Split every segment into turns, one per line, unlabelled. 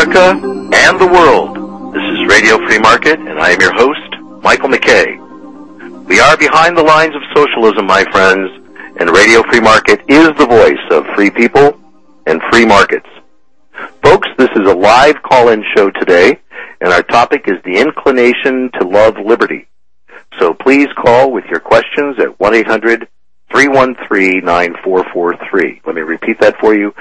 America and the world. This is Radio Free Market, and I am your host, Michael McKay. We are behind the lines of socialism, my friends, and Radio Free Market is the voice of free people and free markets. Folks, this is a live call-in show today, and our topic is the inclination to love liberty. So please call with your questions at 1-800-313-9443. Let me repeat that for you,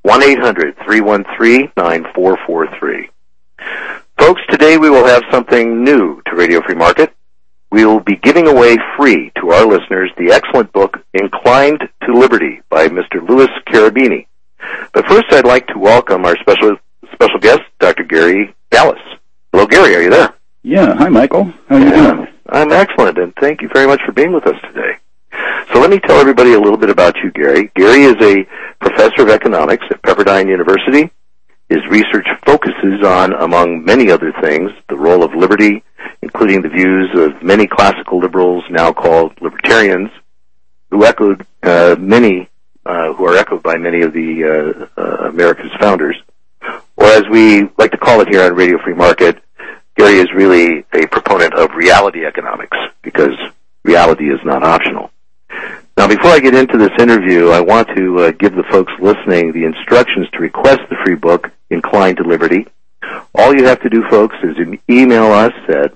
1-800-313-9443. Folks, today we will have something new to Radio Free Market. We will be giving away free to our listeners the excellent book, Inclined to Liberty, by Mr. Louis Cherubini. But first, I'd like to welcome our special guest, Dr. Gary Gallus. Hello, Gary. Are you there?
Yeah. Hi, Michael. How are you doing?
I'm excellent, and thank you very much for being with us today. So let me tell everybody a little bit about you, Gary. Gary is a professor of economics at Pepperdine University. His research focuses on, among many other things, the role of liberty, including the views of many classical liberals, now called libertarians, who are echoed by many of the America's founders. Or as we like to call it here on Radio Free Market, Gary is really a proponent of reality economics, because reality is not optional. Now, before I get into this interview, I want to give the folks listening the instructions to request the free book, Inclined to Liberty. All you have to do, folks, is email us at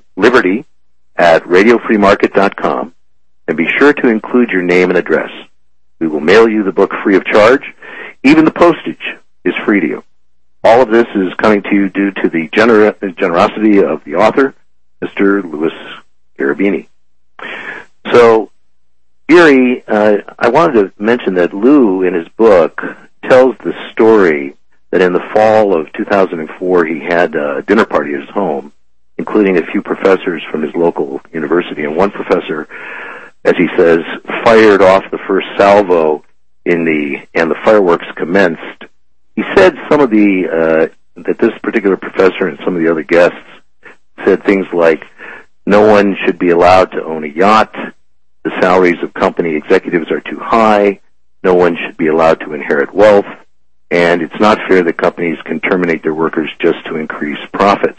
liberty@radiofreemarket.com, and be sure to include your name and address. We will mail you the book free of charge. Even the postage is free to you. All of this is coming to you due to the generosity of the author, Mr. Louis Cherubini. So, Gary, I wanted to mention that Lou, in his book, tells the story that in the fall of 2004 he had a dinner party at his home, including a few professors from his local university. And one professor, as he says, fired off the first salvo and the fireworks commenced. He said that this particular professor and some of the other guests said things like, no one should be allowed to own a yacht, the salaries of company executives are too high, no one should be allowed to inherit wealth, and it's not fair that companies can terminate their workers just to increase profits.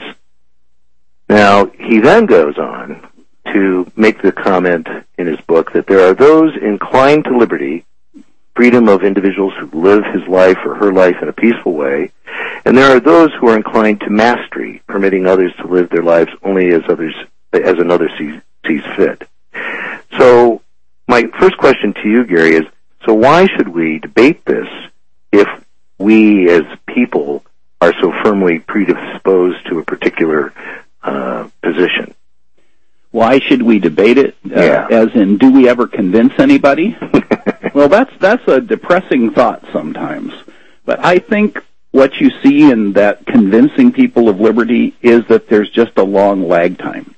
Now, he then goes on to make the comment in his book that there are those inclined to liberty, freedom of individuals who live his life or her life in a peaceful way, and there are those who are inclined to mastery, permitting others to live their lives only as another sees fit. So my first question to you, Gary, is, so why should we debate this if we as people are so firmly predisposed to a particular position?
Why should we debate it? As in, do we ever convince anybody? Well, that's a depressing thought sometimes. But I think what you see in that convincing people of liberty is that there's just a long lag time.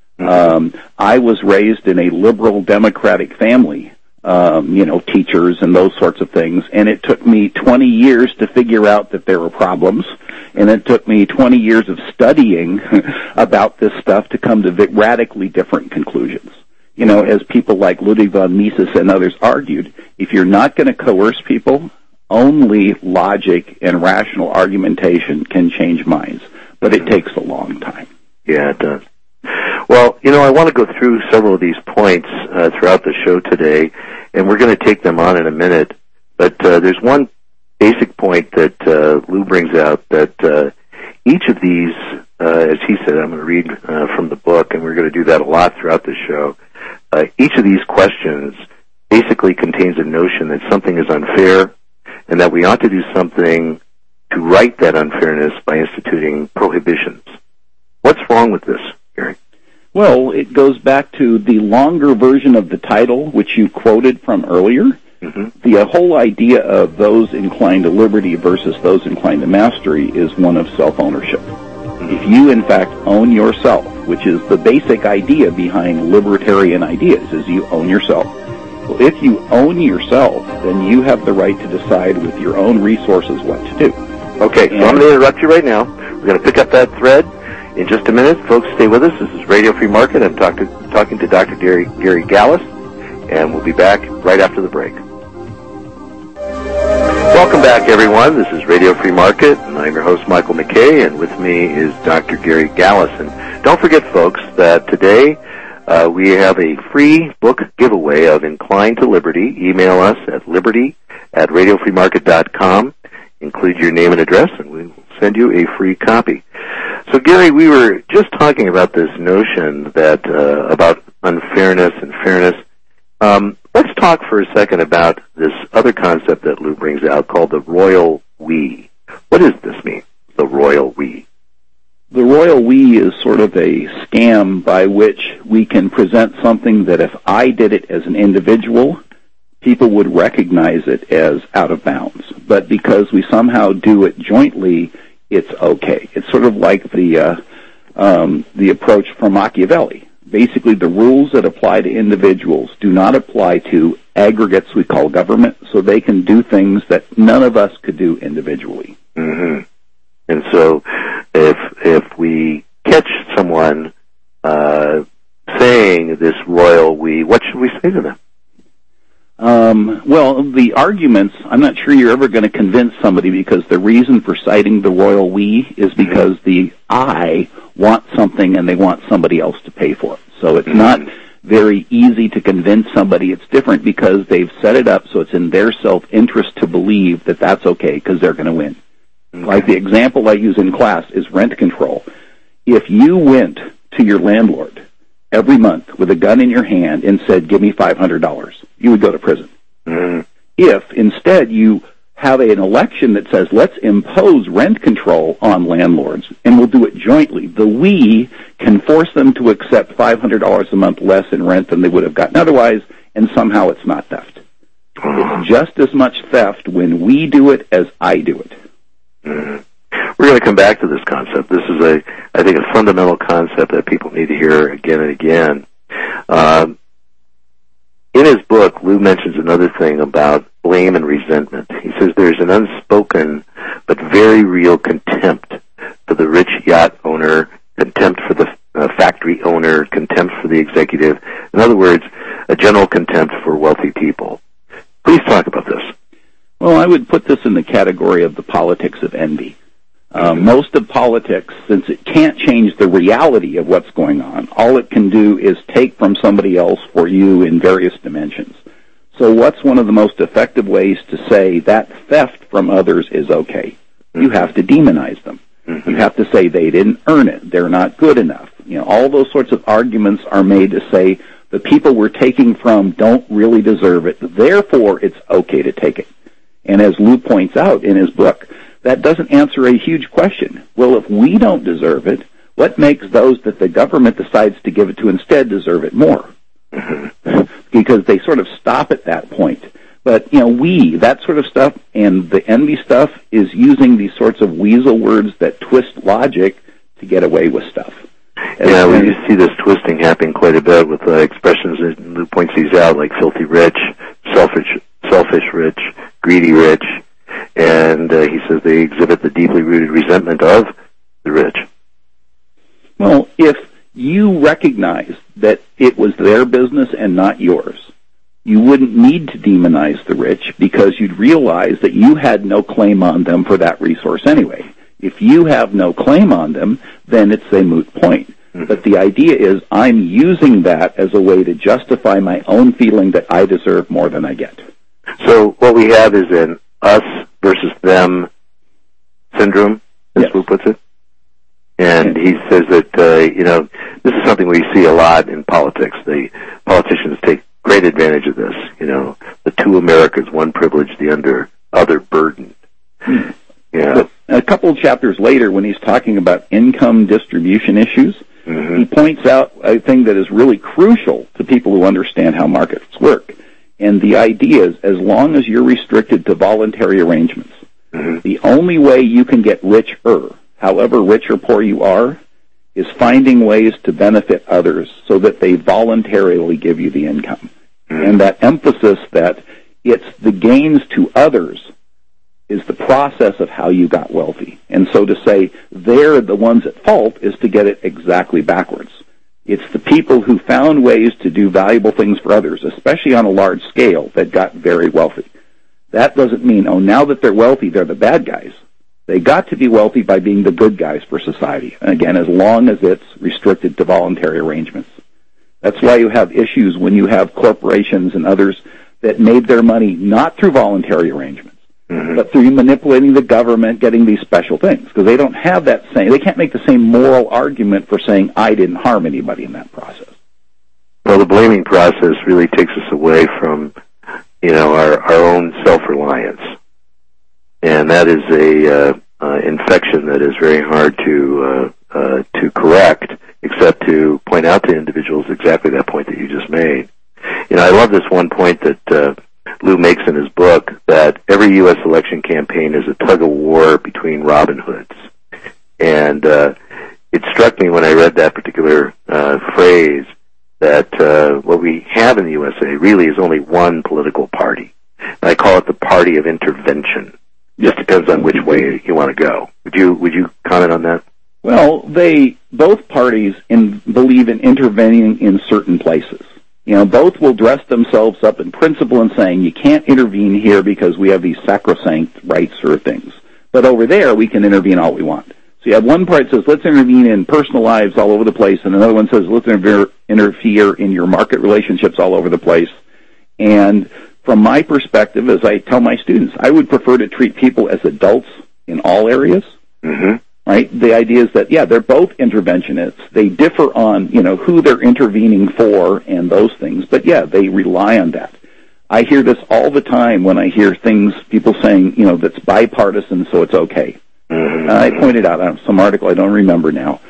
I was raised in a liberal democratic family, teachers and those sorts of things, and it took me 20 years to figure out that there were problems, and it took me 20 years of studying about this stuff to come to radically different conclusions. You know, as people like Ludwig von Mises and others argued, if you're not going to coerce people, only logic and rational argumentation can change minds, but it takes a long time.
Yeah, it does. Well, I want to go through several of these points throughout the show today, and we're going to take them on in a minute. But there's one basic point that Lou brings out, that each of these, as he said, I'm going to read from the book, and we're going to do that a lot throughout the show. Each of these questions basically contains a notion that something is unfair, and that we ought to do something to right that unfairness by instituting prohibitions. What's wrong with this, Gary?
Well, it goes back to the longer version of the title, which you quoted from earlier. Mm-hmm. The whole idea of those inclined to liberty versus those inclined to mastery is one of self-ownership. Mm-hmm. If you, in fact, own yourself, which is the basic idea behind libertarian ideas, is you own yourself. Well, if you own yourself, then you have the right to decide with your own resources what to do.
Okay, so I'm going to interrupt you right now. We're going to pick up that thread in just a minute. Folks, stay with us. This is Radio Free Market. I'm talking to Dr. Gary Gallus, and we'll be back right after the break. Welcome back, everyone. This is Radio Free Market, and I'm your host, Michael McKay, and with me is Dr. Gary Gallus. And don't forget, folks, that today we have a free book giveaway of Inclined to Liberty. Email us at liberty@radiofreemarket.com. Include your name and address, and we will send you a free copy. So, Gary, we were just talking about this notion that about unfairness and fairness. Let's talk for a second about this other concept that Lou brings out called the royal we. What does this mean, the royal we?
The royal we is sort of a scam by which we can present something that if I did it as an individual, people would recognize it as out of bounds. But because we somehow do it jointly, it's okay. It's sort of like the approach from Machiavelli. Basically, the rules that apply to individuals do not apply to aggregates we call government, so they can do things that none of us could do individually.
Mm-hmm. And so if we catch someone saying this royal we, what should we say to them?
Well, the arguments, I'm not sure you're ever going to convince somebody, because the reason for citing the royal we is because the I want something and they want somebody else to pay for it. So it's not very easy to convince somebody. It's different because they've set it up so it's in their self-interest to believe that that's okay because they're going to win. Like the example I use in class is rent control. If you went to your landlord every month with a gun in your hand and said, give me $500, you would go to prison.
Mm-hmm.
If instead you have an election that says, let's impose rent control on landlords, and we'll do it jointly, the we can force them to accept $500 a month less in rent than they would have gotten otherwise, and somehow it's not theft. It's just as much theft when we do it as I do it.
Mm-hmm. We're going to come back to this concept. This is, I think, a fundamental concept that people need to hear again and again. In his book, Lou mentions another thing about blame and resentment. He says there's an unspoken but very real contempt for the rich yacht owner, contempt for the factory owner, contempt for the executive. In other words, a general contempt for wealthy people. Please talk about this.
Well, I would put this in the category of the politics of envy. Most of politics, since it can't change the reality of what's going on, all it can do is take from somebody else for you in various dimensions. So what's one of the most effective ways to say that theft from others is okay? You have to demonize them. You have to say they didn't earn it, they're not good enough. You know, all those sorts of arguments are made to say the people we're taking from don't really deserve it, therefore it's okay to take it. And as Lou points out in his book, that doesn't answer a huge question. Well, if we don't deserve it, what makes those that the government decides to give it to instead deserve it more? Because they sort of stop at that point. But, you know, that sort of stuff, and the envy stuff is using these sorts of weasel words that twist logic to get away with stuff.
Yeah, we do see this twisting happening quite a bit with expressions that Lou points these out, like filthy rich, selfish rich, greedy rich, and he says they exhibit the deeply rooted resentment of the rich.
Well, if you recognize that it was their business and not yours, you wouldn't need to demonize the rich because you'd realize that you had no claim on them for that resource anyway. If you have no claim on them, then it's a moot point. But the idea is I'm using that as a way to justify my own feeling that I deserve more than I get. So
what we have is an us versus them syndrome, as Lou puts it. And he says that, this is something we see a lot in politics. The politicians take great advantage of this. The two Americas, one privileged, the other burdened. Yeah.
But a couple of chapters later, when he's talking about income distribution issues, he points out a thing that is really crucial to people who understand how markets work. And the idea is, as long as you're restricted to voluntary arrangements, the only way you can get richer, however rich or poor you are, is finding ways to benefit others so that they voluntarily give you the income. And that emphasis that it's the gains to others is the process of how you got wealthy. And so to say they're the ones at fault is to get it exactly backwards. It's the people who found ways to do valuable things for others, especially on a large scale, that got very wealthy. that doesn't mean, now that they're wealthy, they're the bad guys. They got to be wealthy by being the good guys for society. And again, as long as it's restricted to voluntary arrangements. That's why you have issues when you have corporations and others that made their money not through voluntary arrangements, but through manipulating the government, getting these special things. Because they don't have that same, they can't make the same moral argument for saying, I didn't harm anybody in that process.
Well, the blaming process really takes us away from, our own self-reliance. And that is a infection that is very hard to correct, except to point out to individuals exactly that point that you just made. I love this one point that Lou makes in his book, that every U.S. election campaign is a tug-of-war between Robin Hoods. And it struck me when I read that particular phrase that what we have in the USA really is only one political party. And I call it the party of intervention. Just depends on which way you want to go. Would you comment on that?
Well, both parties believe in intervening in certain places. Both will dress themselves up in principle and saying, you can't intervene here because we have these sacrosanct rights or things. But over there, we can intervene all we want. So you have one part that says, let's intervene in personal lives all over the place, and another one says, let's interfere in your market relationships all over the place. And from my perspective, as I tell my students, I would prefer to treat people as adults in all areas. Right? The idea is that, they're both interventionists. They differ on, who they're intervening for and those things. But, they rely on that. I hear this all the time when I hear people saying, that's bipartisan, so it's okay. I pointed out some article, I don't remember now,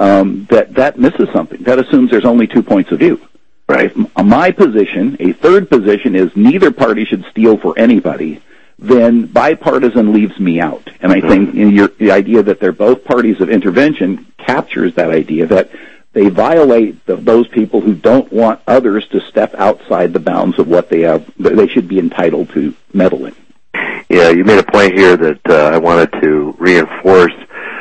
that misses something. That assumes there's only 2 points of view.
Right.
My position, a third position, is neither party should steal for anybody. Then bipartisan leaves me out. And I think the idea that they're both parties of intervention captures that idea that they violate those people who don't want others to step outside the bounds of what they should be entitled to meddle in.
Yeah, you made a point here that I wanted to reinforce.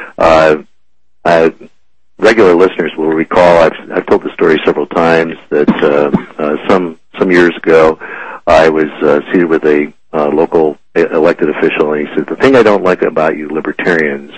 Regular listeners will recall, I've told the story several times, that some years ago I was seated with a local elected official, and he said, the thing I don't like about you libertarians,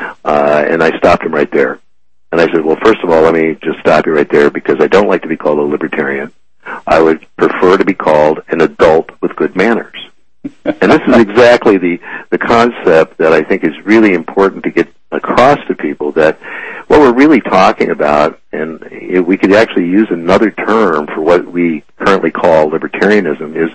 and I stopped him right there. And I said, well, first of all, let me just stop you right there, because I don't like to be called a libertarian. I would prefer to be called an adult with good manners. And this is exactly the concept that I think is really important to get across to people, that what we're really talking about, and we could actually use another term for what we currently call libertarianism, is,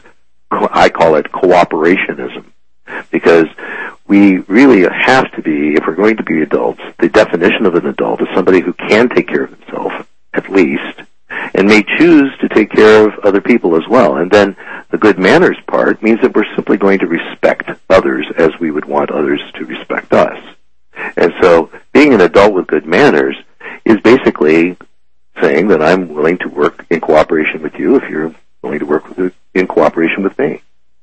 I call it cooperationism. Because we really have to be, if we're going to be adults, the definition of an adult is somebody who can take care of himself, at least, and may choose to take care of other people as well. And then the good manners part means that we're simply going to respect others as we would want others to respect us. And so being an adult with good manners is basically saying that I'm willing to work in cooperation with you if you're willing to work in cooperation with me.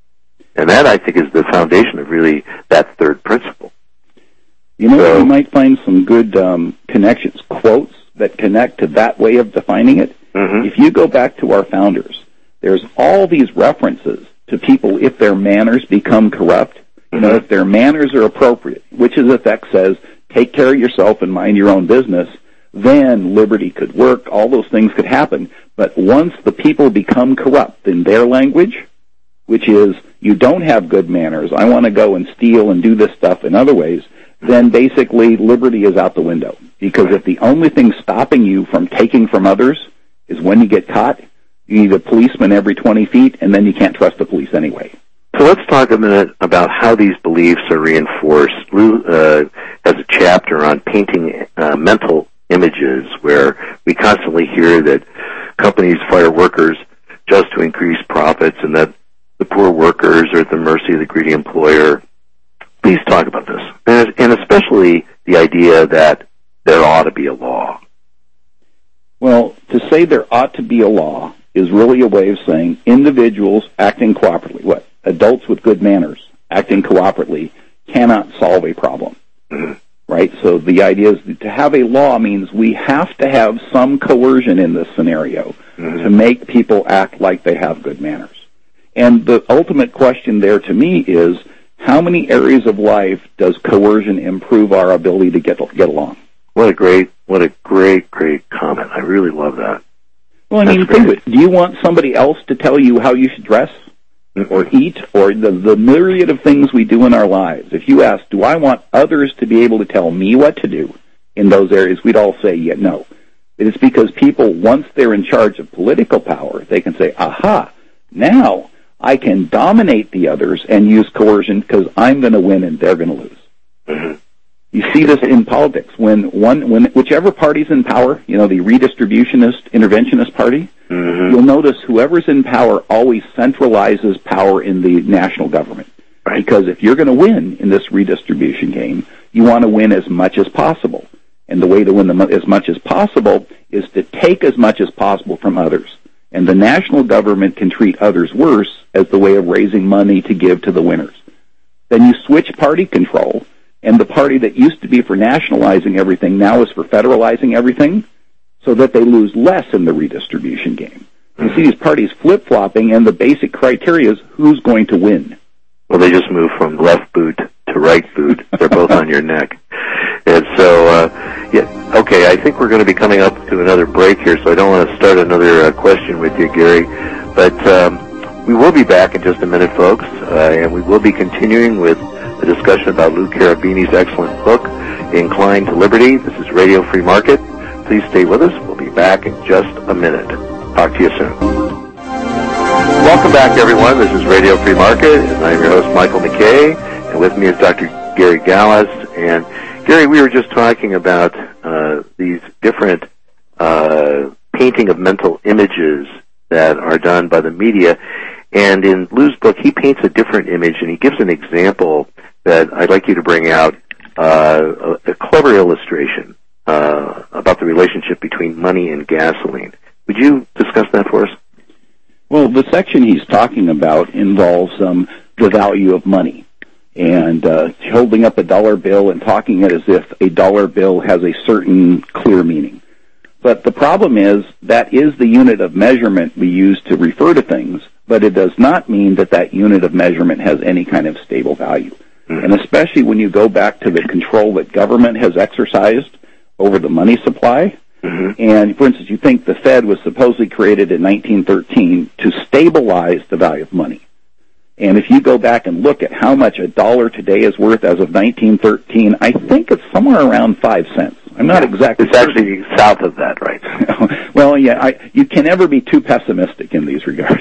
And that, I think, is the foundation of really that third principle.
You might find some good connections, quotes that connect to that way of defining it. If you go back to our founders, there's all these references to people if their manners become corrupt, if their manners are appropriate, which in effect says, take care of yourself and mind your own business, then liberty could work, all those things could happen. But once the people become corrupt in their language, which is, you don't have good manners, I want to go and steal and do this stuff in other ways, then basically liberty is out the window. Because if the only thing stopping you from taking from others is when you get caught, you need a policeman every 20 feet, and then you can't trust the police anyway.
So let's talk a minute about how these beliefs are reinforced. Lou has a chapter on painting mental images, where we constantly hear that companies fire workers just to increase profits, and that the poor workers are at the mercy of the greedy employer. Please talk about this, and especially the idea that there ought to be a law.
Well, to say there ought to be a law is really a way of saying individuals acting cooperatively, adults with good manners acting cooperatively cannot solve a problem, right? So the idea is to have a law means we have to have some coercion in this scenario to make people act like they have good manners. And the ultimate question there to me is, how many areas of life does coercion improve our ability to get along?
What a great comment. I really love that.
Well, I mean, think of it. Do you want somebody else to tell you how you should dress or eat or the myriad of things we do in our lives? If you ask, do I want others to be able to tell me what to do in those areas, we'd all say, yeah, no. It is because people, once they're in charge of political power, they can say, aha, now I can dominate the others and use coercion because I'm going to win and they're going to lose.
Mm-hmm.
You see this in politics. When whichever party's in power, the redistributionist, interventionist party,
mm-hmm.
you'll notice whoever's in power always centralizes power in the national government.
Right.
Because if you're going to win in this redistribution game, you want to win as much as possible. And the way to win as much as possible is to take as much as possible from others. And the national government can treat others worse as the way of raising money to give to the winners. Then you switch party control, and the party that used to be for nationalizing everything now is for federalizing everything, so that they lose less in the redistribution game. You see these parties flip-flopping, and the basic criteria is who's going to win.
Well, they just move from left boot to right boot. They're both on your neck. And so, okay, I think we're going to be coming up to another break here, so I don't want to start another question with you, Gary. But we will be back in just a minute, folks, and we will be continuing with a discussion about Lou Carabini's excellent book, Inclined to Liberty. This is Radio Free Market. Please stay with us. We'll be back in just a minute. Talk to you soon. Welcome back, everyone. This is Radio Free Market, and I'm your host, Michael McKay, and with me is Dr. Gary Gallas. And Gary, we were just talking about these different painting of mental images that are done by the media. And in Lou's book, he paints a different image, and he gives an example that I'd like you to bring out, a clever illustration about the relationship between money and gasoline. Would you discuss that for us?
Well, the section he's talking about involves the value of money, and holding up a dollar bill and talking it as if a dollar bill has a certain clear meaning. But the problem is that is the unit of measurement we use to refer to things, but it does not mean that that unit of measurement has any kind of stable value. Mm-hmm. And especially when you go back to the control that government has exercised over the money supply. Mm-hmm. And, for instance, you think the Fed was supposedly created in 1913 to stabilize the value of money. And if you go back and look at how much a dollar today is worth as of 1913, I think it's somewhere around 5 cents. I'm not exactly
It's actually south of that, right?
Well, yeah, you can never be too pessimistic in these regards.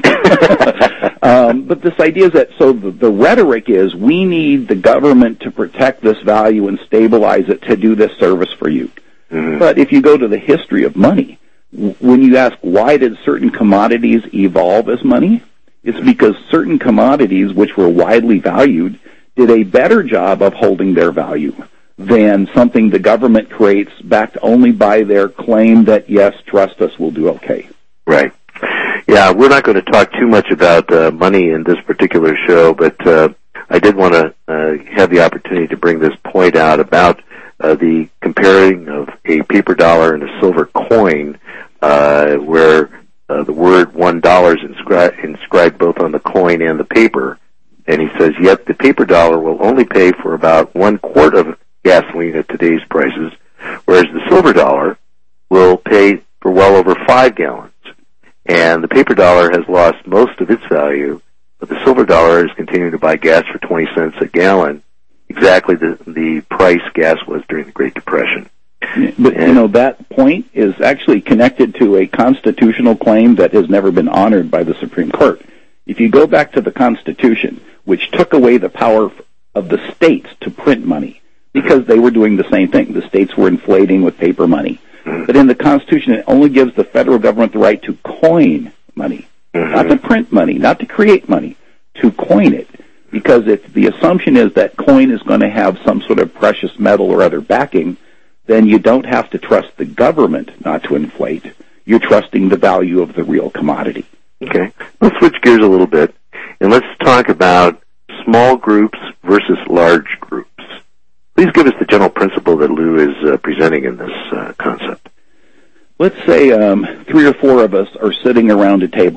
But this idea is that, so the rhetoric is, we need the government to protect this value and stabilize it to do this service for you. Mm-hmm. But if you go to the history of money, when you ask why did certain commodities evolve as money, it's because certain commodities, which were widely valued, did a better job of holding their value than something the government creates backed only by their claim that, yes, trust us, we'll do okay.
Right. Yeah, we're not going to talk too much about money in this particular show, but I did want to have the opportunity to bring this point out about the comparing of a paper dollar and a silver coin, where the word $1 is inscribed both on the coin and the paper. And he says, yet the paper dollar will only pay for about 1 quart of gasoline at today's prices, whereas the silver dollar will pay for well over 5 gallons. And the paper dollar has lost most of its value, but the silver dollar is continuing to buy gas for 20 cents a gallon, exactly the price gas was during the Great Depression.
But, that point is actually connected to a constitutional claim that has never been honored by the Supreme Court. If you go back to the Constitution, which took away the power of the states to print money, because they were doing the same thing. The states were inflating with paper money. But in the Constitution, it only gives the federal government the right to coin money, not to print money, not to create money, to coin it. Because if the assumption is that coin is going to have some sort of precious metal or other backing, then you don't have to trust the government not to inflate. You're trusting the value of the real commodity.
Okay. Let's switch gears a little bit, and let's talk about small groups versus large groups. Please give us the general principle that Lou is presenting in this concept.
Let's say 3 or 4 of us are sitting around a table,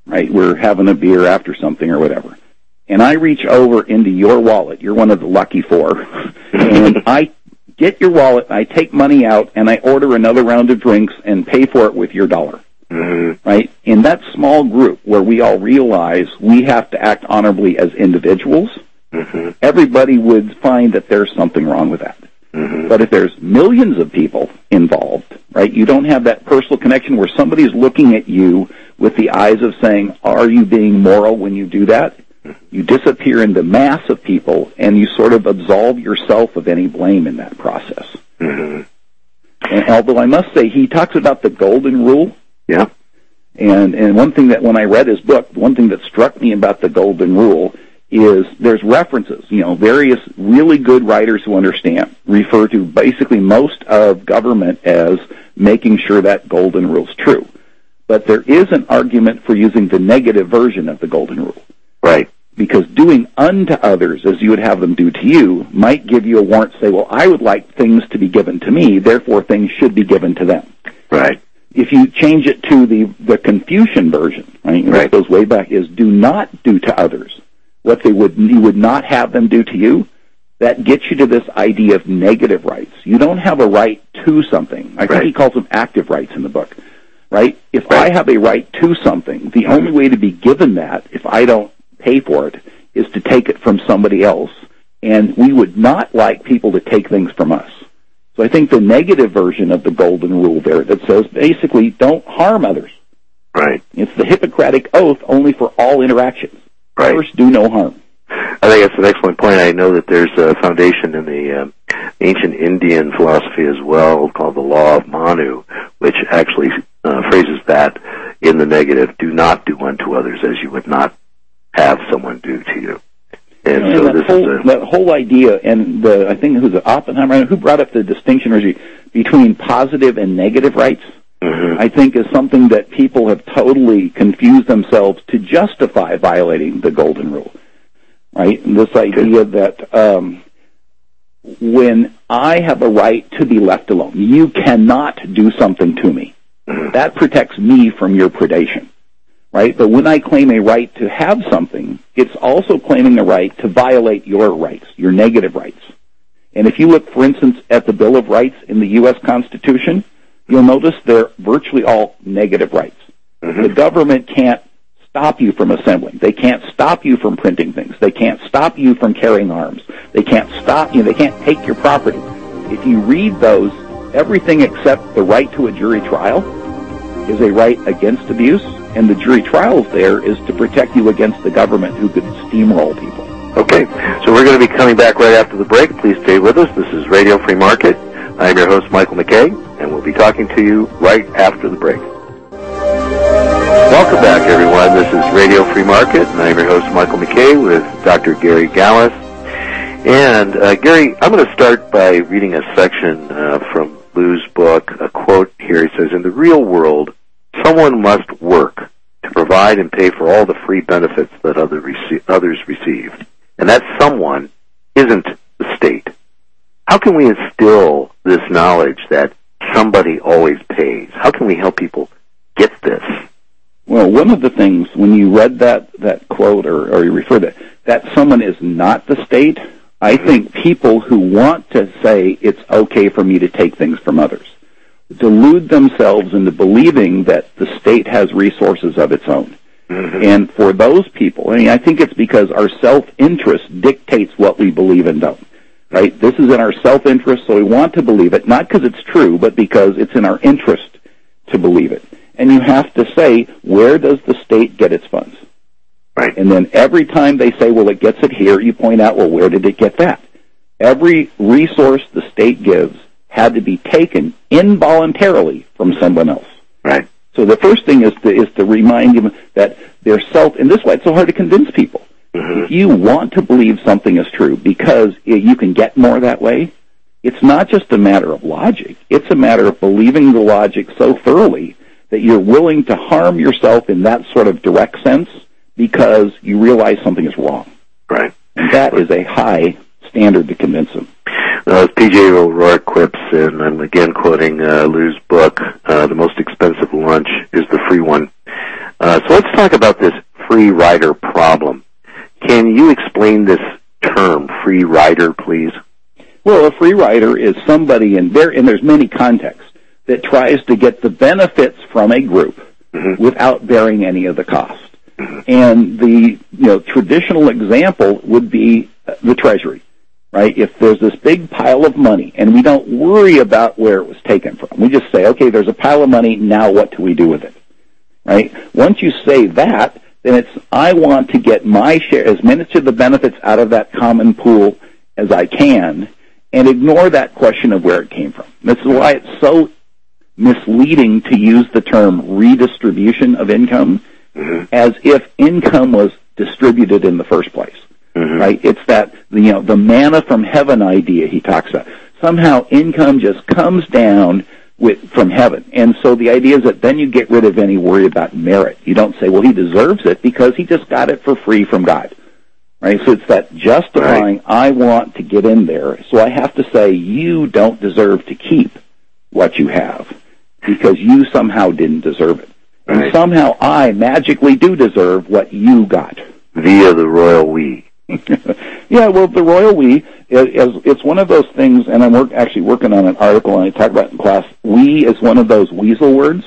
right? We're having a beer after something or whatever. And I reach over into your wallet. You're one of the lucky 4. And I get your wallet, I take money out, and I order another round of drinks and pay for it with your dollar. Mm-hmm. Right? In that small group where we all realize we have to act honorably as individuals, mm-hmm. everybody would find that there's something wrong with that. Mm-hmm. But if there's millions of people involved, right, you don't have that personal connection where somebody's looking at you with the eyes of saying, are you being moral when you do that? You disappear in the mass of people, and you sort of absolve yourself of any blame in that process. Mm-hmm. And although I must say, he talks about the golden rule.
Yeah.
And one thing that when I read his book, one thing that struck me about the golden rule is there's references, various really good writers who understand refer to basically most of government as making sure that golden rule is true. But there is an argument for using the negative version of the golden rule.
Right.
Because doing unto others as you would have them do to you might give you a warrant to say, well, I would like things to be given to me, therefore things should be given to them.
Right.
If you change it to the Confucian version, right, that goes way back, is do not do to others what you would not have them do to you, that gets you to this idea of negative rights. You don't have a right to something. I think he calls them active rights in the book, right? If I have a right to something, the only way to be given that, if I don't pay for it, is to take it from somebody else, and we would not like people to take things from us. So I think the negative version of the golden rule there that says basically don't harm others.
Right.
It's the Hippocratic oath only for all interactions.
Right.
First, do no harm.
I think that's an excellent point. I know that there's a foundation in the ancient Indian philosophy as well called the Law of Manu, which actually phrases that in the negative: do not do unto others as you would not have someone do to you. And so
that whole idea, and I think it was Oppenheimer who brought up the distinction between positive and negative rights. Mm-hmm. I think is something that people have totally confused themselves to justify violating the golden rule. Right? And this idea that when I have a right to be left alone, you cannot do something to me. Mm-hmm. That protects me from your predation. Right? But when I claim a right to have something, it's also claiming a right to violate your rights, your negative rights. And if you look, for instance, at the Bill of Rights in the U.S. Constitution, you'll notice they're virtually all negative rights. Mm-hmm. The government can't stop you from assembling. They can't stop you from printing things. They can't stop you from carrying arms. They can't stop you. They can't take your property. If you read those, everything except the right to a jury trial is a right against abuse, and the jury trial there is to protect you against the government who could steamroll people.
Okay, so we're going to be coming back right after the break. Please stay with us. This is Radio Free Market. I'm your host, Michael McKay, and we'll be talking to you right after the break. Welcome back, everyone. This is Radio Free Market, and I'm your host, Michael McKay, with Dr. Gary Gallus. And, Gary, I'm going to start by reading a section from Lou's book, a quote here. He says, in the real world, someone must work to provide and pay for all the free benefits that others receive. And that someone isn't the state. How can we instill this knowledge that somebody always pays? How can we help people get this?
Well, one of the things, when you read that quote or you refer to that someone is not the state, I think people who want to say it's okay for me to take things from others delude themselves into believing that the state has resources of its own. Mm-hmm. And for those people, I think it's because our self-interest dictates what we believe and don't. Right? This is in our self-interest, so we want to believe it, not because it's true, but because it's in our interest to believe it. And you have to say, where does the state get its funds?
Right.
And then every time they say, well, it gets it here, you point out, well, where did it get that? Every resource the state gives had to be taken involuntarily from someone else.
Right.
So the first thing is to remind them that they're in this way, it's so hard to convince people. Mm-hmm. If you want to believe something is true because you can get more that way, it's not just a matter of logic. It's a matter of believing the logic so thoroughly that you're willing to harm yourself in that sort of direct sense because you realize something is wrong.
Right.
And that is a high standard to convince them.
As P.J. O'Rourke quips, and I'm again quoting Lou's book, the most expensive lunch is the free one. So let's talk about this free rider problem. Can you explain this term, free rider, please?
Well, a free rider is somebody, and there's many contexts, that tries to get the benefits from a group without bearing any of the cost. And the traditional example would be the Treasury, right? If there's this big pile of money and we don't worry about where it was taken from, we just say, okay, there's a pile of money, now what do we do with it, right? Once you say that, then it's, I want to get my share, as many of the benefits out of that common pool as I can, and ignore that question of where it came from. This is why it's so misleading to use the term redistribution of income as if income was distributed in the first place, right? It's that, the manna from heaven idea he talks about. Somehow income just comes down from heaven. And so the idea is that then you get rid of any worry about merit. You don't say, well, he deserves it because he just got it for free from God, right? So it's that justifying, I want to get in there, so I have to say you don't deserve to keep what you have because you somehow didn't deserve it. And somehow I magically do deserve what you got.
Via the royal we.
Yeah, well, the royal we, it's one of those things, and I'm actually working on an article, and I talk about it in class. We is one of those weasel words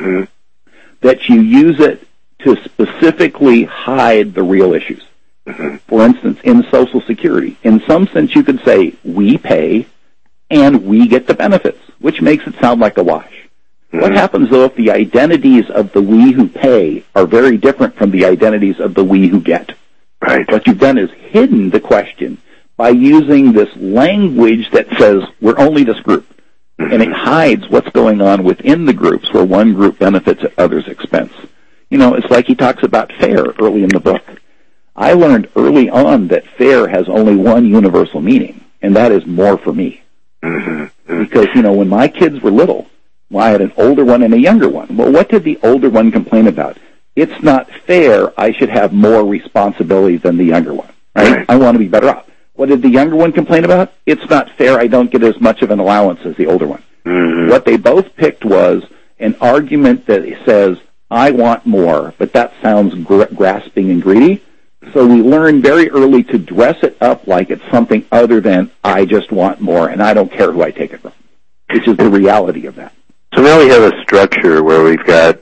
that you use it to specifically hide the real issues. For instance, in Social Security, in some sense you could say, we pay, and we get the benefits, which makes it sound like a wash. What happens, though, if the identities of the we who pay are very different from the identities of the we who get?
Right.
What you've done is hidden the question by using this language that says we're only this group. And it hides what's going on within the groups where one group benefits at others' expense. It's like he talks about fair early in the book. I learned early on that fair has only one universal meaning, and that is more for me. Because, when my kids were little, I had an older one and a younger one. Well, what did the older one complain about? It's not fair. I should have more responsibility than the younger one, right? I want to be better off. What did the younger one complain about? It's not fair. I don't get as much of an allowance as the older one. What they both picked was an argument that says, I want more, but that sounds grasping and greedy. So we learn very early to dress it up like it's something other than I just want more and I don't care who I take it from, which is the reality of that.
So now we have a structure where we've got,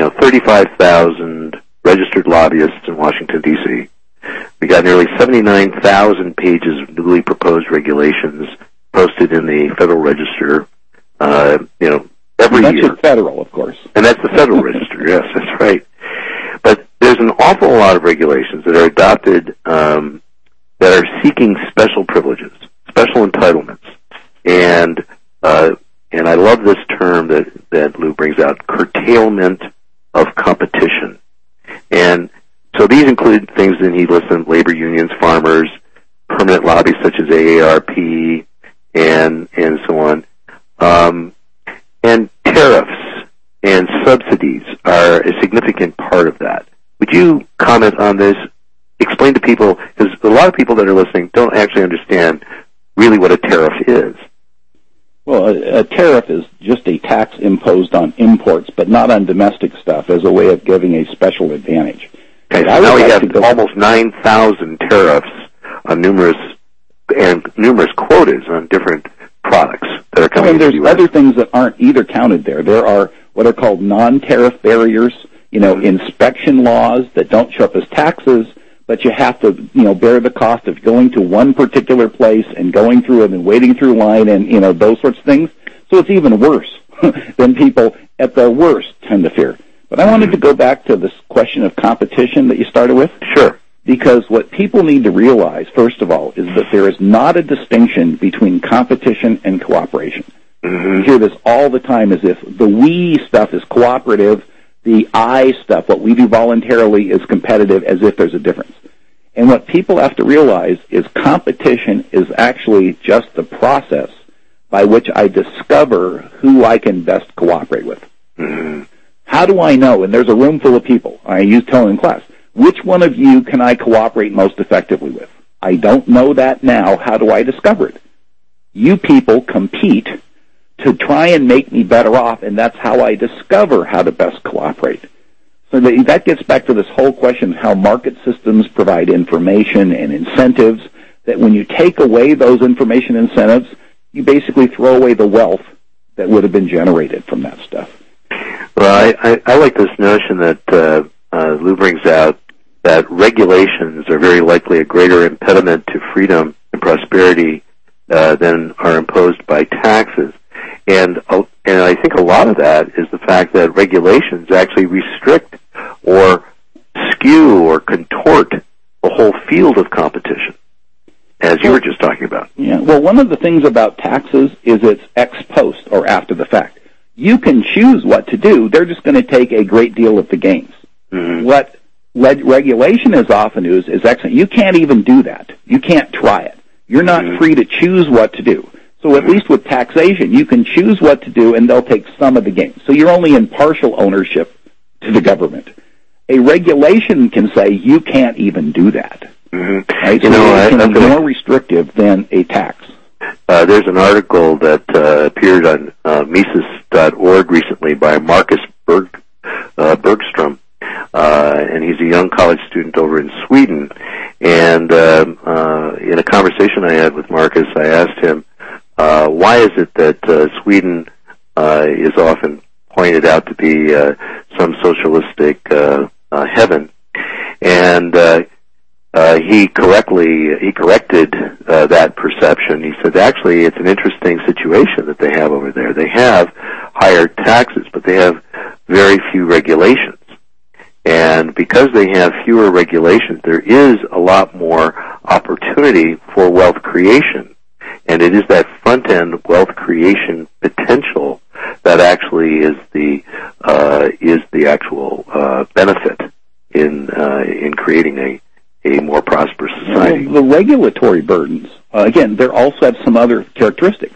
35,000 registered lobbyists in Washington, D.C. We got nearly 79,000 pages of newly proposed regulations posted in the Federal Register, every year.
That's federal, of course.
And that's the Federal Register, yes, that's right. But there's an awful lot of regulations that are adopted that are seeking special privileges, special entitlements. And I love this term that Lou brings out, curtailment of competition. And so these include things that he lists in labor unions, farmers, permanent lobbies such as AARP, and so on. And tariffs and subsidies are a significant part of that. Would you comment on this? Explain to people, because a lot of people that are listening don't actually understand really what a tariff is.
Well, a tariff is just a tax imposed on imports, but not on domestic stuff, as a way of giving a special advantage.
Okay, so now we have almost 9,000 tariffs on numerous quotas on different products that are coming into the U.S.
There's other things that aren't either counted there. There are what are called non-tariff barriers, inspection laws that don't show up as taxes, but you have to, bear the cost of going to one particular place and going through it and waiting through line and, those sorts of things. So it's even worse than people at their worst tend to fear. But I wanted to go back to this question of competition that you started with.
Sure.
Because what people need to realize, first of all, is that there is not a distinction between competition and cooperation. You hear this all the time as if the we stuff is cooperative, the I stuff, what we do voluntarily, is competitive, as if there's a difference. And what people have to realize is competition is actually just the process by which I discover who I can best cooperate with. How do I know? And there's a room full of people. I use telling in class, which one of you can I cooperate most effectively with? I don't know that now. How do I discover it? You people compete to try and make me better off, and that's how I discover how to best cooperate. So that gets back to this whole question of how market systems provide information and incentives, that when you take away those information incentives, you basically throw away the wealth that would have been generated from that stuff.
Well, I like this notion that Lou brings out, that regulations are very likely a greater impediment to freedom and prosperity than are imposed by taxes. And I think a lot of that is the fact that regulations actually restrict or skew or contort the whole field of competition, as you were just talking about.
Yeah. Well, one of the things about taxes is it's ex post, or after the fact. You can choose what to do. They're just going to take a great deal of the gains. Mm-hmm. What regulation is often is excellent. You can't even do that. You can't try it. You're not free to choose what to do. So at least with taxation, you can choose what to do, and they'll take some of the gains. So you're only in partial ownership to the government. A regulation can say you can't even do that. Mm-hmm. Right? So it can be more restrictive than a tax.
There's an article that appeared on Mises.org recently by Marcus Bergstrom, and he's a young college student over in Sweden. And in a conversation I had with Marcus, I asked him, why is it that Sweden is often pointed out to be some socialistic heaven? And he corrected that perception. He said, actually, it's an interesting situation that they have over there. They have higher taxes, but they have very few regulations. And because they have fewer regulations, there is a lot more opportunity for wealth creation. And it is that front-end wealth creation potential that actually is the actual benefit in creating a more prosperous society.
Well, the regulatory burdens, again, they also have some other characteristics.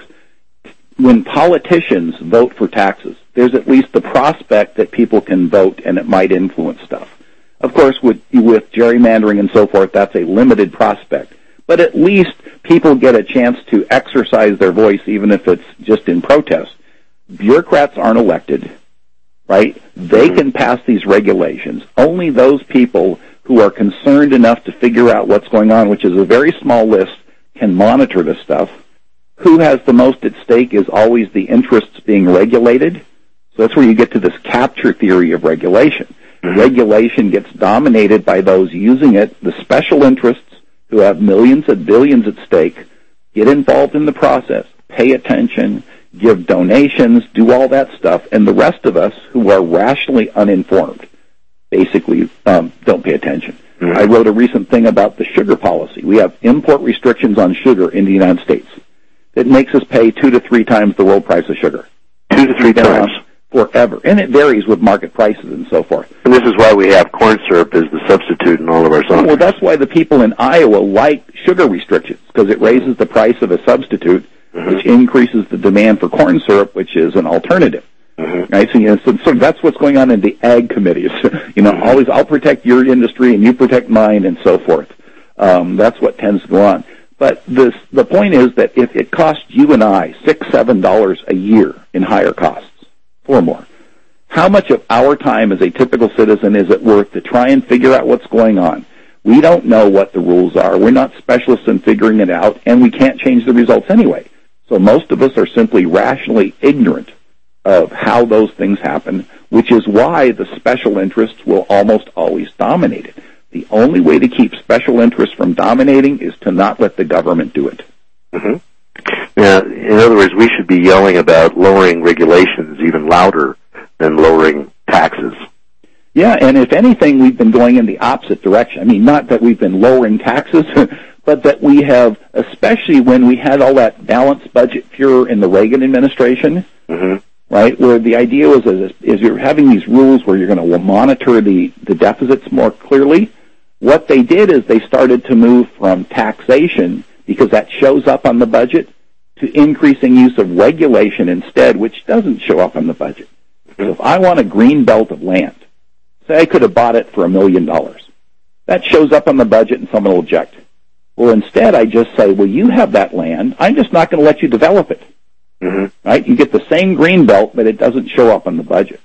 When politicians vote for taxes, there's at least the prospect that people can vote and it might influence stuff. Of course, with gerrymandering and so forth, that's a limited prospect. But at least people get a chance to exercise their voice, even if it's just in protest. Bureaucrats aren't elected, right? They can pass these regulations. Only those people who are concerned enough to figure out what's going on, which is a very small list, can monitor this stuff. Who has the most at stake is always the interests being regulated. So that's where you get to this capture theory of regulation. Mm-hmm. Regulation gets dominated by those using it. The special interests who have millions and billions at stake get involved in the process, pay attention, give donations, do all that stuff, and the rest of us who are rationally uninformed basically don't pay attention. Mm-hmm. I wrote a recent thing about the sugar policy. We have import restrictions on sugar in the United States. It makes us pay 2 to 3 times the world price of sugar.
2 to 3 times.
Forever. And it varies with market prices and so forth.
And this is why we have corn syrup as the substitute in all of our songs.
Well, that's why the people in Iowa like sugar restrictions, because it raises the price of a substitute, which increases the demand for corn syrup, which is an alternative. Right? So that's what's going on in the ag committees. Always, I'll protect your industry and you protect mine and so forth. That's what tends to go on. But the point is that if it costs you and I $6, $7 a year in higher costs, or more, how much of our time as a typical citizen is it worth to try and figure out what's going on? We don't know what the rules are. We're not specialists in figuring it out, and we can't change the results anyway. So most of us are simply rationally ignorant of how those things happen, which is why the special interests will almost always dominate it. The only way to keep special interests from dominating is to not let the government do it.
Mm-hmm. Now, in other words, we should be yelling about lowering regulations even louder than lowering taxes.
Yeah, and if anything, we've been going in the opposite direction. I mean, not that we've been lowering taxes, but that we have, especially when we had all that balanced budget furor in the Reagan administration, right, where the idea was is you're having these rules where you're going to monitor the deficits more clearly. What they did is they started to move from taxation, because that shows up on the budget, to increasing use of regulation instead, which doesn't show up on the budget. So if I want a green belt of land, say I could have bought it for $1 million. That shows up on the budget and someone will object. Well, instead I just say, well, you have that land. I'm just not going to let you develop it. Right? You get the same green belt, but it doesn't show up on the budget.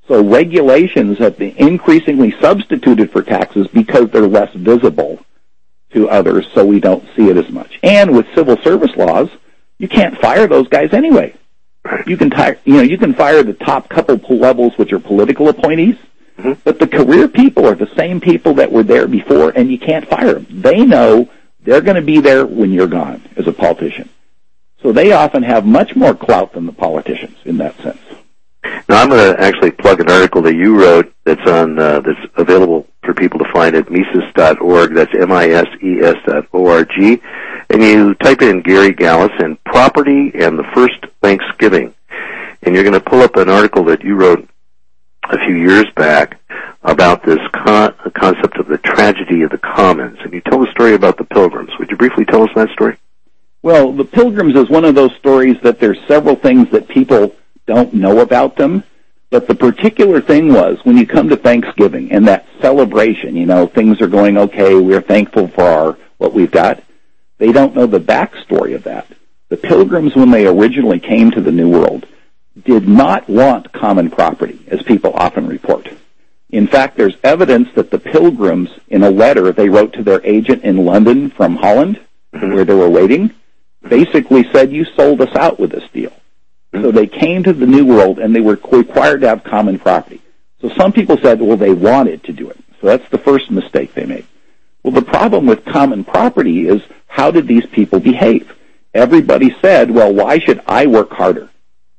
So regulations have been increasingly substituted for taxes because they're less visible to others, so we don't see it as much. And with civil service laws, you can't fire those guys anyway. You can fire the top couple levels, which are political appointees, but the career people are the same people that were there before, and you can't fire them. They know they're going to be there when you're gone as a politician. So they often have much more clout than the politicians in that sense.
Now, I'm going to actually plug an article that you wrote that's that's available for people to find at Mises.org. That's MISES.org. And you type in Gary Gallus and property and the first Thanksgiving. And you're going to pull up an article that you wrote a few years back about this concept of the tragedy of the commons. And you tell the story about the Pilgrims. Would you briefly tell us that story?
Well, the Pilgrims is one of those stories that there's several things that people don't know about them. But the particular thing was, when you come to Thanksgiving and that celebration, things are going okay, we're thankful for what we've got, they don't know the backstory of that. The Pilgrims, when they originally came to the New World, did not want common property, as people often report. In fact, there's evidence that the Pilgrims, in a letter they wrote to their agent in London from Holland, where they were waiting, basically said, you sold us out with this deal. So they came to the New World, and they were required to have common property. So some people said, well, they wanted to do it. So that's the first mistake they made. Well, the problem with common property is, how did these people behave? Everybody said, well, why should I work harder?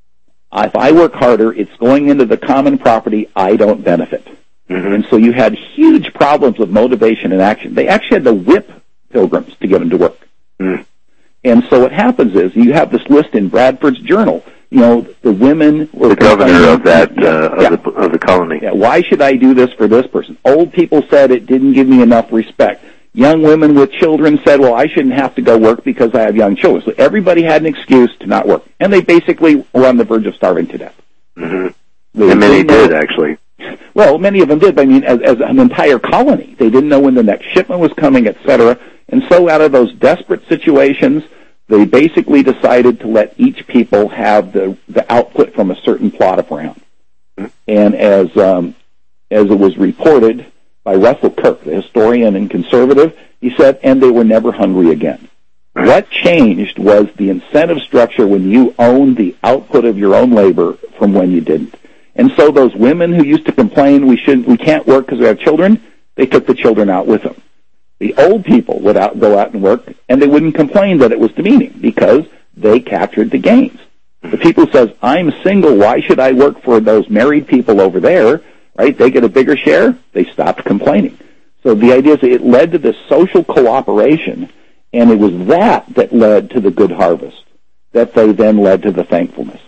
If I work harder, it's going into the common property, I don't benefit. And so you had huge problems with motivation and action. They actually had to whip Pilgrims to get them to work. And so what happens is, you have this list in Bradford's Journal. The women were
the governor of that of the colony.
Yeah, why should I do this for this person? Old people said it didn't give me enough respect. Young women with children said, well, I shouldn't have to go work because I have young children. So everybody had an excuse to not work. And they basically were on the verge of starving to death.
And many did, actually.
Well, many of them did. I mean, as an entire colony. They didn't know when the next shipment was coming, etc. And so out of those desperate situations, they basically decided to let each people have the output from a certain plot of ground. And as it was reported by Russell Kirk, the historian and conservative, he said, and they were never hungry again. What changed was the incentive structure when you own the output of your own labor from when you didn't. And so those women who used to complain we can't work because we have children, they took the children out with them. The old people would go out and work, and they wouldn't complain that it was demeaning because they captured the gains. The people who says, I'm single, why should I work for those married people over there, right? They get a bigger share, they stopped complaining. So the idea is it led to this social cooperation, and it was that led to the good harvest, that they then led to the thankfulness.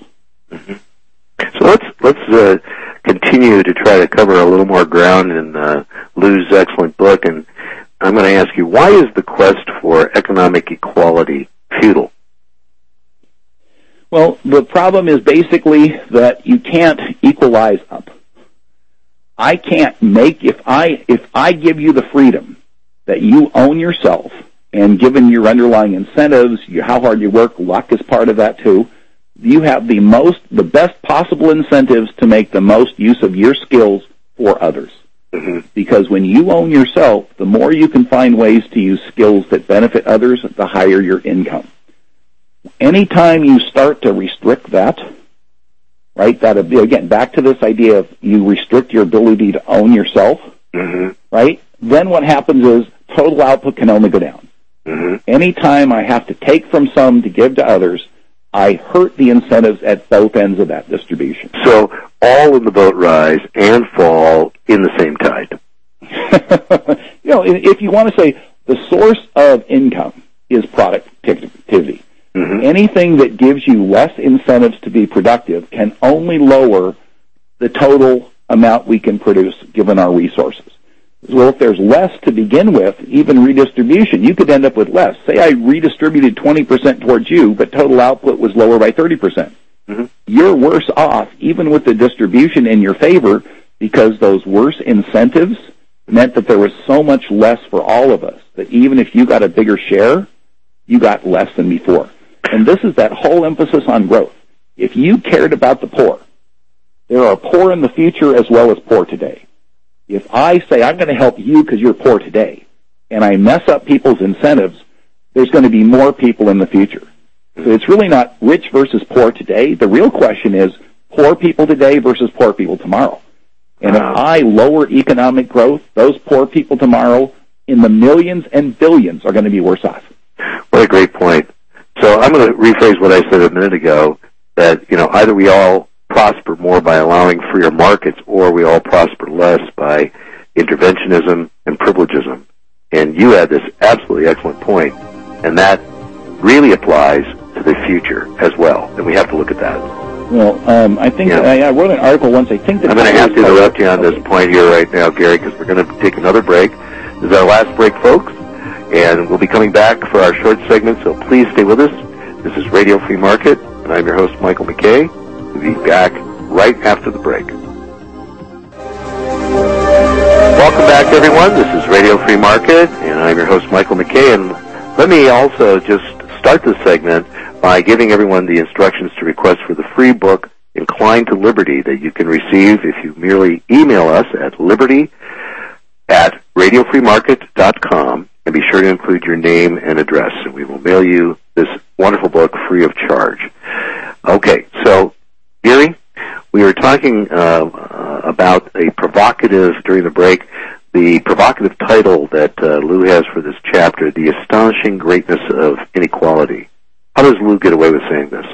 So let's continue to try to cover a little more ground in Lou's excellent book, and I'm going to ask you, why is the quest for economic equality futile?
Well, the problem is basically that you can't equalize up. I can't make, if I give you the freedom that you own yourself, and given your underlying incentives, how hard you work, luck is part of that too, you have the best possible incentives to make the most use of your skills for others. Because when you own yourself, the more you can find ways to use skills that benefit others, the higher your income. Anytime you start to restrict that, right, again, back to this idea of you restrict your ability to own yourself, right, then what happens is total output can only go down. Anytime I have to take from some to give to others, I hurt the incentives at both ends of that distribution.
So all in the boat rise and fall in the same tide.
If you want to say the source of income is productivity. Anything that gives you less incentives to be productive can only lower the total amount we can produce given our resources. Well, if there's less to begin with, even redistribution, you could end up with less. Say I redistributed 20% towards you, but total output was lower by 30%. You're worse off, even with the distribution in your favor, because those worse incentives meant that there was so much less for all of us, that even if you got a bigger share, you got less than before. And this is that whole emphasis on growth. If you cared about the poor, There are poor in the future as well as poor today. If I say I'm going to help you because you're poor today, and I mess up people's incentives, there's going to be more people in the future. So it's really not rich versus poor today. The real question is poor people today versus poor people tomorrow. And if I lower economic growth, those poor people tomorrow in the millions and billions are going to be worse off.
What a great point. So I'm going to rephrase what I said a minute ago, that, either we all prosper more by allowing freer markets, or we all prosper less by interventionism and privilegism. And you had this absolutely excellent point, and that really applies to the future as well, and we have to look at that.
Well, I think I wrote an article once. I think that
I'm going to have to interrupt you on this point here right now, Gary, because we're going to take another break. This is our last break, folks, and we'll be coming back for our short segment, so please stay with us. This is Radio Free Market, and I'm your host, Michael McKay. We'll be back right after the break. Welcome back, everyone. This is Radio Free Market, and I'm your host, Michael McKay. And let me also just start this segment by giving everyone the instructions to request for the free book, Inclined to Liberty, that you can receive if you merely email us at liberty@radiofreemarket.com, and be sure to include your name and address, and we will mail you this wonderful book free of charge. Okay, so, Gary, we were talking about a provocative, during the break, the provocative title that Lou has for this chapter, The Astonishing Greatness of Inequality. How does Lou get away with saying this?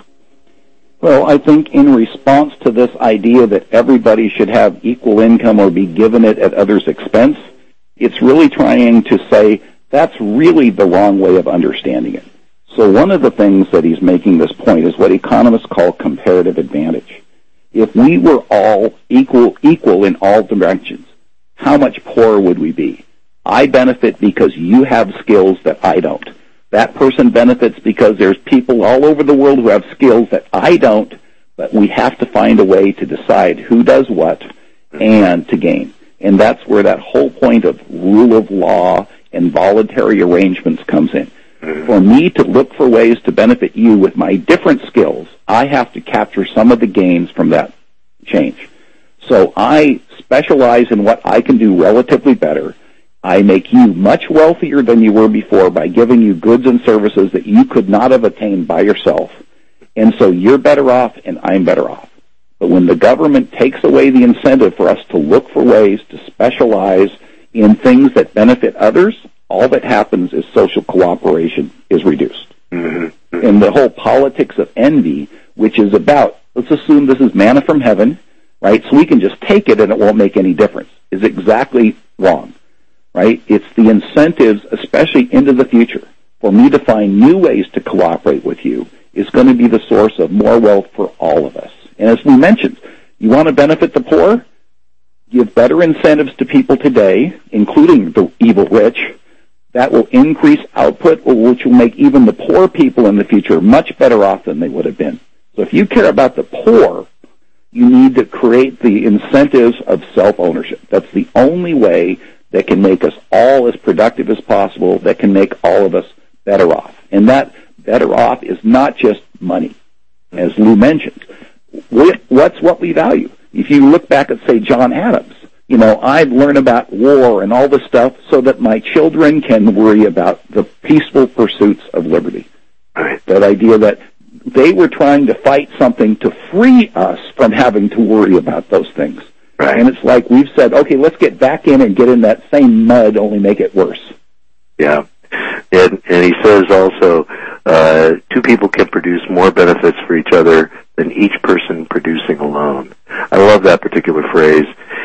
Well, I think in response to this idea that everybody should have equal income or be given it at others' expense, it's really trying to say that's really the wrong way of understanding it. So one of the things that he's making this point is what economists call comparative advantage. If we were all equal in all dimensions, how much poorer would we be? I benefit because you have skills that I don't. That person benefits because there's people all over the world who have skills that I don't, but we have to find a way to decide who does what and to gain. And that's where that whole point of rule of law and voluntary arrangements comes in. For me to look for ways to benefit you with my different skills, I have to capture some of the gains from that change. So I specialize in what I can do relatively better. I make you much wealthier than you were before by giving you goods and services that you could not have attained by yourself. And so you're better off and I'm better off. But when the government takes away the incentive for us to look for ways to specialize in things that benefit others, all that happens is social cooperation is reduced. And the whole politics of envy, which is about, let's assume this is manna from heaven, right, so we can just take it and it won't make any difference, is exactly wrong, right? It's the incentives, especially into the future, for me to find new ways to cooperate with you is going to be the source of more wealth for all of us. And as we mentioned, you want to benefit the poor? Give better incentives to people today, including the evil rich. That will increase output, which will make even the poor people in the future much better off than they would have been. So if you care about the poor, you need to create the incentives of self-ownership. That's the only way that can make us all as productive as possible, that can make all of us better off. And that better off is not just money, as Lou mentioned. What's what we value? If you look back at, say, John Adams, I've learned about war and all this stuff so that my children can worry about the peaceful pursuits of liberty.
Right.
That idea that they were trying to fight something to free us from having to worry about those things.
Right.
And it's like we've said, okay, let's get back in and get in that same mud, only make it worse.
Yeah. And he says also, two people can produce more benefits for each other than each person producing alone. I love that particular phrase.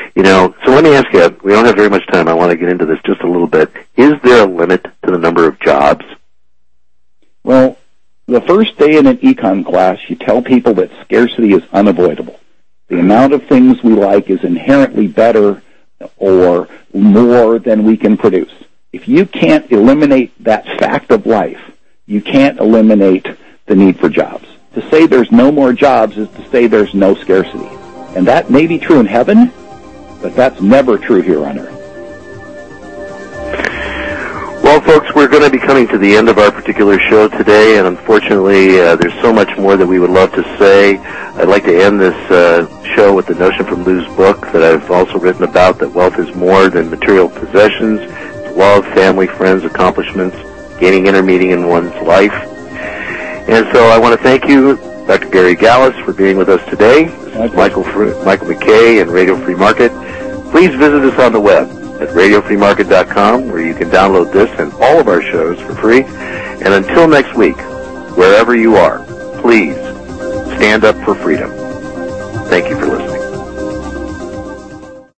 So let me ask you, we don't have very much time. I want to get into this just a little bit. Is there a limit to the number of jobs?
Well, the first day in an econ class, you tell people that scarcity is unavoidable. The amount of things we like is inherently better or more than we can produce. If you can't eliminate that fact of life, you can't eliminate the need for jobs. To say there's no more jobs is to say there's no scarcity. And that may be true in heaven, but that's never true here on earth.
Well, folks, we're going to be coming to the end of our particular show today, and unfortunately, there's so much more that we would love to say. I'd like to end this show with the notion from Lou's book that I've also written about, that wealth is more than material possessions. It's love, family, friends, accomplishments, gaining inner meaning in one's life. And so I want to thank you, Dr. Gary Gallus, for being with us today. This is Michael McKay and Radio Free Market. Please visit us on the web at radiofreemarket.com, where you can download this and all of our shows for free. And until next week, wherever you are, please stand up for freedom. Thank you for listening.